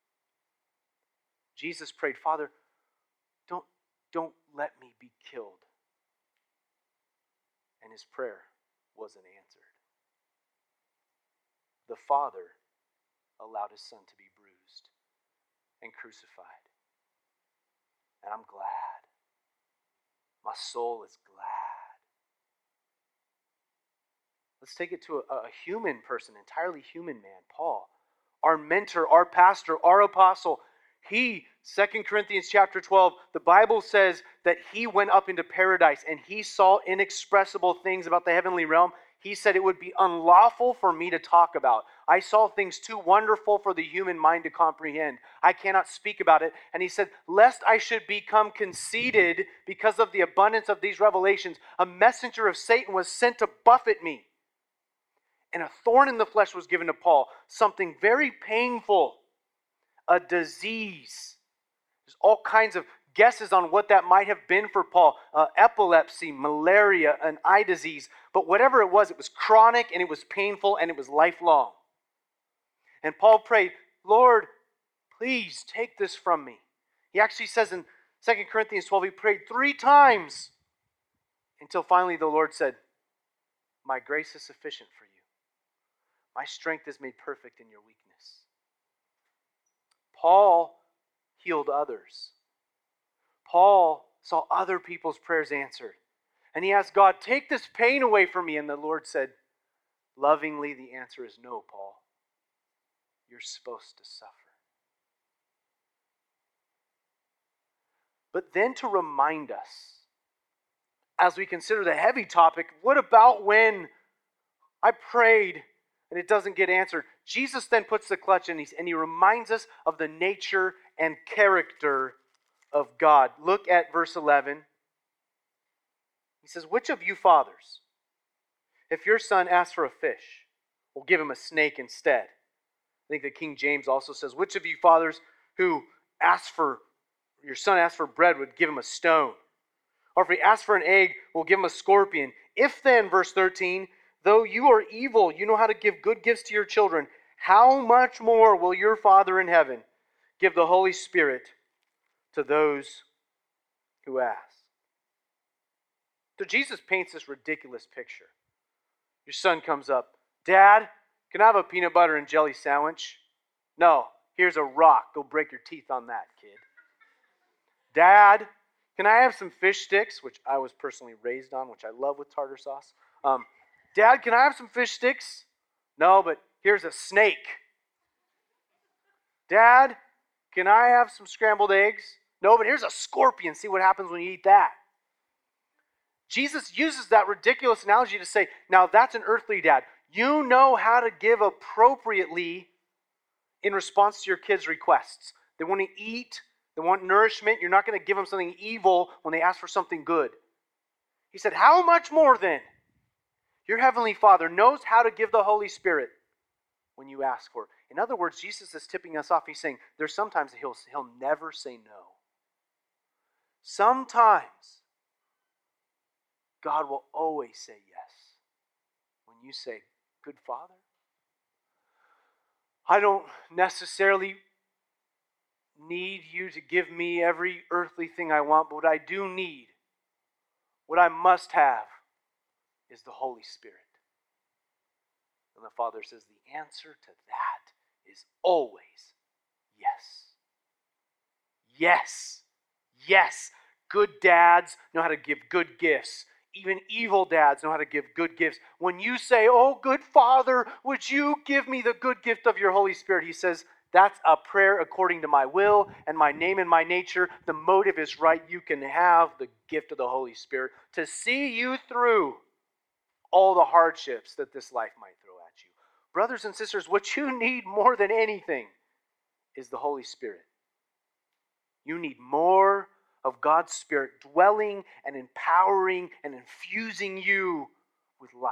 Jesus prayed, Father, don't let me be killed. And his prayer wasn't answered. The Father allowed his Son to be bruised and crucified. And I'm glad. My soul is glad. Let's take it to a human person, entirely human man, Paul. Our mentor, our pastor, our apostle. He, 2 Corinthians chapter 12, the Bible says that he went up into paradise and he saw inexpressible things about the heavenly realm. He said it would be unlawful for me to talk about. I saw things too wonderful for the human mind to comprehend. I cannot speak about it. And he said, lest I should become conceited because of the abundance of these revelations, a messenger of Satan was sent to buffet me. And a thorn in the flesh was given to Paul, something very painful, a disease. There's all kinds of guesses on what that might have been for Paul. Epilepsy, malaria, an eye disease. But whatever it was chronic and it was painful and it was lifelong. And Paul prayed, Lord, please take this from me. He actually says in 2 Corinthians 12, he prayed 3 times until finally the Lord said, my grace is sufficient for you. My strength is made perfect in your weakness. Paul healed others. Paul saw other people's prayers answered. And he asked God, take this pain away from me. And the Lord said, lovingly, the answer is no, Paul. You're supposed to suffer. But then to remind us, as we consider the heavy topic, what about when I prayed and it doesn't get answered? Jesus then puts the clutch in and he reminds us of the nature and character of God. Look at verse 11. He says, which of you fathers, if your son asks for a fish, will give him a snake instead? I think the King James also says, which of you fathers who your son asks for bread would give him a stone? Or if he asks for an egg, will give him a scorpion? If then, verse 13, though you are evil, you know how to give good gifts to your children, how much more will your Father in heaven give the Holy Spirit to those who ask? So Jesus paints this ridiculous picture. Your son comes up, Dad, can I have a peanut butter and jelly sandwich? No, here's a rock. Go break your teeth on that, kid. Dad, can I have some fish sticks, which I was personally raised on, which I love with tartar sauce. Dad, can I have some fish sticks? No, but here's a snake. Dad, can I have some scrambled eggs? No, but here's a scorpion. See what happens when you eat that. Jesus uses that ridiculous analogy to say, now that's an earthly dad. You know how to give appropriately in response to your kids' requests. They want to eat. They want nourishment. You're not going to give them something evil when they ask for something good. He said, how much more then? Your heavenly Father knows how to give the Holy Spirit when you ask for it. In other words, Jesus is tipping us off. He's saying there's sometimes he'll never say no. Sometimes God will always say yes. When you say, good Father, I don't necessarily need you to give me every earthly thing I want, but what I do need, what I must have, is the Holy Spirit. And the Father says the answer to that is always yes. Yes. Yes. Good dads know how to give good gifts. Even evil dads know how to give good gifts. When you say, oh, good Father, would you give me the good gift of your Holy Spirit? He says, that's a prayer according to my will and my name and my nature. The motive is right. You can have the gift of the Holy Spirit to see you through all the hardships that this life might throw at you. Brothers and sisters, what you need more than anything is the Holy Spirit. You need more of God's Spirit dwelling and empowering and infusing you with life.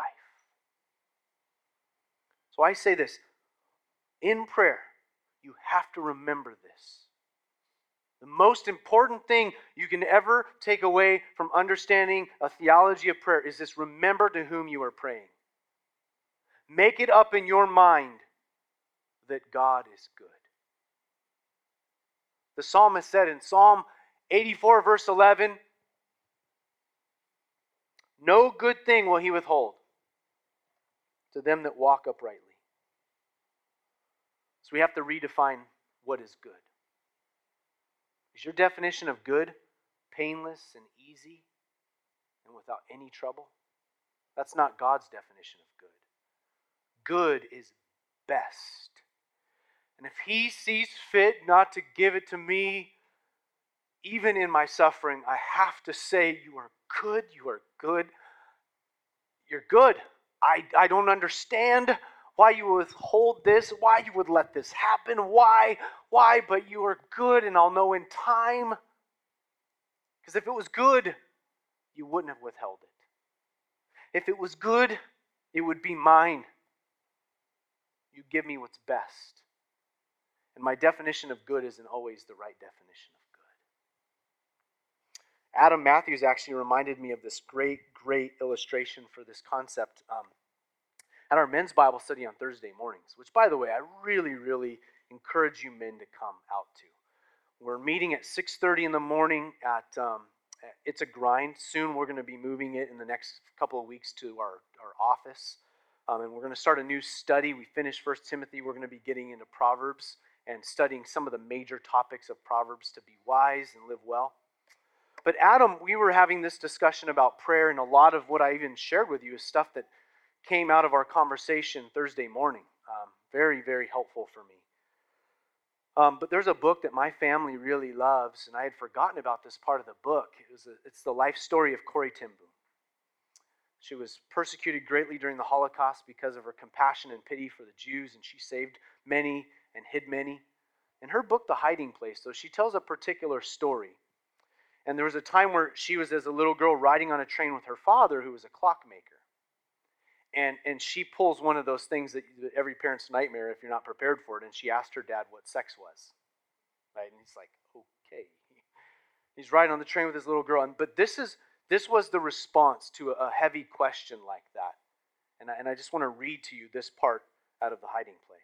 So I say this, in prayer, you have to remember this. The most important thing you can ever take away from understanding a theology of prayer is this: remember to whom you are praying. Make it up in your mind that God is good. The psalmist said in Psalm 84, verse 11, no good thing will he withhold to them that walk uprightly. So we have to redefine what is good. Is your definition of good painless and easy and without any trouble? That's not God's definition of good. Good is best. And if He sees fit not to give it to me, even in my suffering, I have to say, you are good, you are good, you're good. I don't understand why you would withhold this, why you would let this happen, why, but you are good, and I'll know in time. Because if it was good, you wouldn't have withheld it. If it was good, it would be mine. You give me what's best. And my definition of good isn't always the right definition of good. Adam Matthews actually reminded me of this great illustration for this concept at our men's Bible study on Thursday mornings, which, by the way, I really encourage you men to come out to. We're meeting at 6:30 in the morning at It's a Grind. Soon we're going to be moving it in the next couple of weeks to our office. And we're going to start a new study. We finished 1 Timothy. We're going to be getting into Proverbs and studying some of the major topics of Proverbs to be wise and live well. But Adam, we were having this discussion about prayer, and a lot of what I even shared with you is stuff that came out of our conversation Thursday morning. Very helpful for me. But there's a book that my family really loves, and I had forgotten about this part of the book. It's the life story of Corrie ten Boom. She was persecuted greatly during the Holocaust because of her compassion and pity for the Jews, and she saved many and hid many. In her book, The Hiding Place, though, she tells a particular story. And there was a time where she was, as a little girl, riding on a train with her father, who was a clockmaker. And she pulls one of those things that every parent's nightmare if you're not prepared for it, and she asked her dad what sex was. Right? And he's like, okay. He's riding on the train with his little girl. But this was the response to a heavy question like that. And I just want to read to you this part out of The Hiding Place.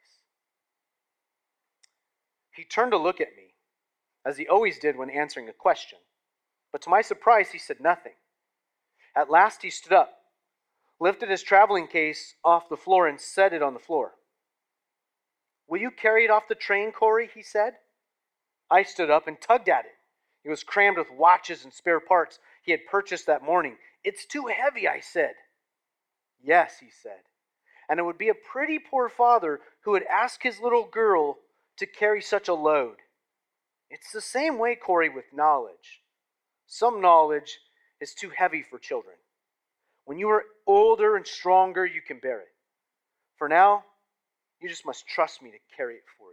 He turned to look at me, as he always did when answering a question. But to my surprise, he said nothing. At last he stood up, lifted his traveling case off the floor, and set it on the floor. Will you carry it off the train, Corrie? He said. I stood up and tugged at it. It was crammed with watches and spare parts he had purchased that morning. It's too heavy, I said. Yes, he said. And it would be a pretty poor father who would ask his little girl to carry such a load. It's the same way, Corrie, with knowledge. Some knowledge is too heavy for children. When you are older and stronger, you can bear it. For now, you just must trust me to carry it for you.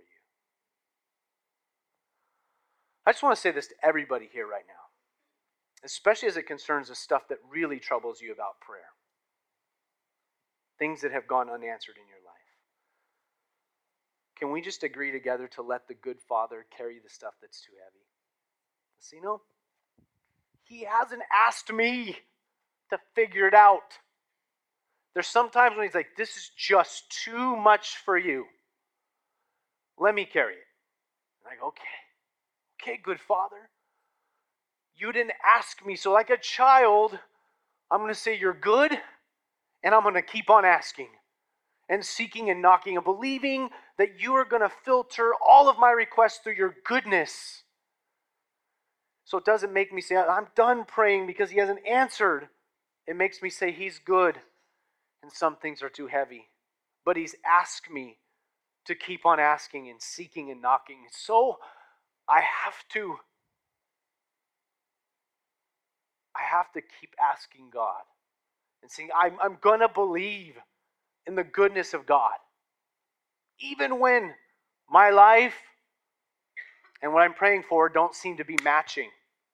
I just want to say this to everybody here right now, especially as it concerns the stuff that really troubles you about prayer. Things that have gone unanswered in your life. Can we just agree together to let the good Father carry the stuff that's too heavy? See, no? He hasn't asked me to figure it out. There's some times when he's like, this is just too much for you. Let me carry it. I'm like, okay, good Father. You didn't ask me, so like a child, I'm going to say you're good, and I'm going to keep on asking and seeking and knocking and believing that you are going to filter all of my requests through your goodness. So it doesn't make me say, I'm done praying because he hasn't answered. It makes me say he's good and some things are too heavy. But he's asked me to keep on asking and seeking and knocking. So I have to keep asking God and saying, I'm going to believe in the goodness of God. Even when my life and what I'm praying for don't seem to be matching.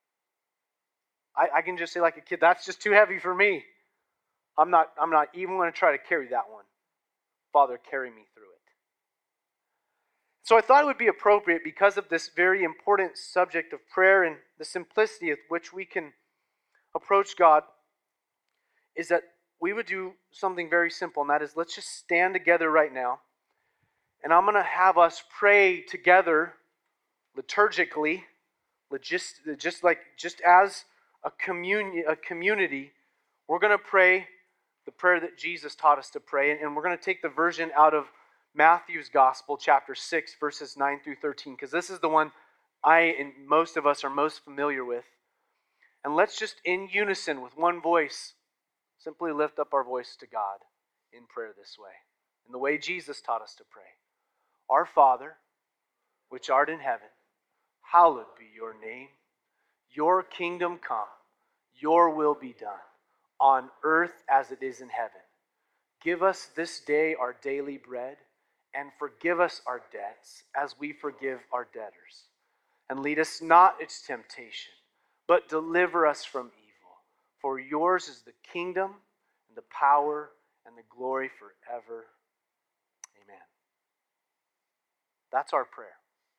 I can just say like a kid, that's just too heavy for me. I'm not even going to try to carry that one. Father, carry me through it. So I thought it would be appropriate, because of this very important subject of prayer and the simplicity with which we can approach God, is that we would do something very simple, and that is, let's just stand together right now. And I'm going to have us pray together liturgically, just as a community. We're going to pray the prayer that Jesus taught us to pray, and we're going to take the version out of Matthew's Gospel, chapter 6, verses 9 through 13, because this is the one I and most of us are most familiar with. And let's just in unison with one voice simply lift up our voice to God in prayer this way, in the way Jesus taught us to pray. Our Father, which art in heaven, hallowed be your name. Your kingdom come, your will be done, on earth as it is in heaven. Give us this day our daily bread, and forgive us our debts as we forgive our debtors. And lead us not into temptation, but deliver us from evil. For yours is the kingdom, and the power, and the glory forever. Amen. That's our prayer.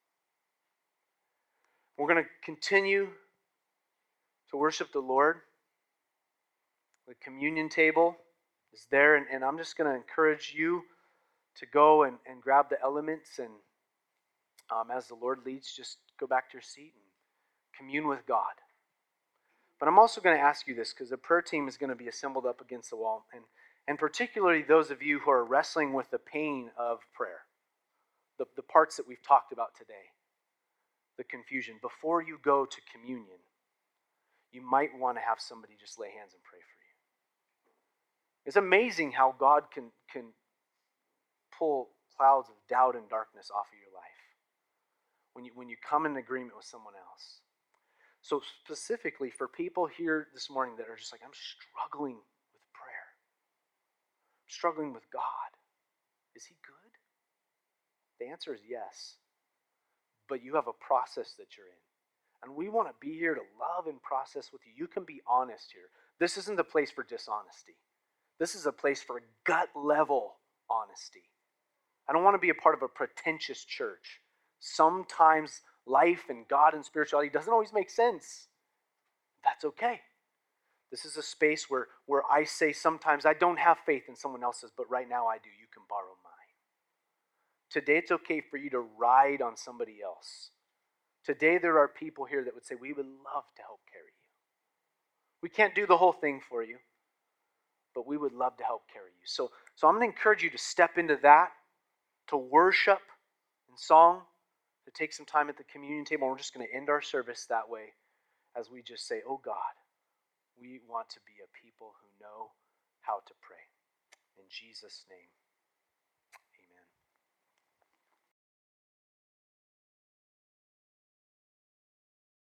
We're going to continue to worship the Lord. The communion table is there, and I'm just going to encourage you to go and grab the elements, and as the Lord leads, just go back to your seat and commune with God. But I'm also going to ask you this, because the prayer team is going to be assembled up against the wall, and particularly those of you who are wrestling with the pain of prayer, the parts that we've talked about today, the confusion. Before you go to communion, you might want to have somebody just lay hands and pray for you. It's amazing how God can pull clouds of doubt and darkness off of your life when you come in agreement with someone else. So specifically for people here this morning that are just like, I'm struggling with prayer. I'm struggling with God. Is he good? The answer is yes. But you have a process that you're in. And we want to be here to love and process with you. You can be honest here. This isn't the place for dishonesty. This is a place for gut level honesty. I don't want to be a part of a pretentious church. Sometimes life and God and spirituality doesn't always make sense. That's okay. This is a space where I say sometimes I don't have faith in someone else's, but right now I do. You can borrow mine. Today it's okay for you to ride on somebody else. Today there are people here that would say, we would love to help carry you. We can't do the whole thing for you, but we would love to help carry you. So I'm going to encourage you to step into that, to worship in song, to take some time at the communion table. We're just going to end our service that way as we just say, oh God, we want to be a people who know how to pray. In Jesus' name.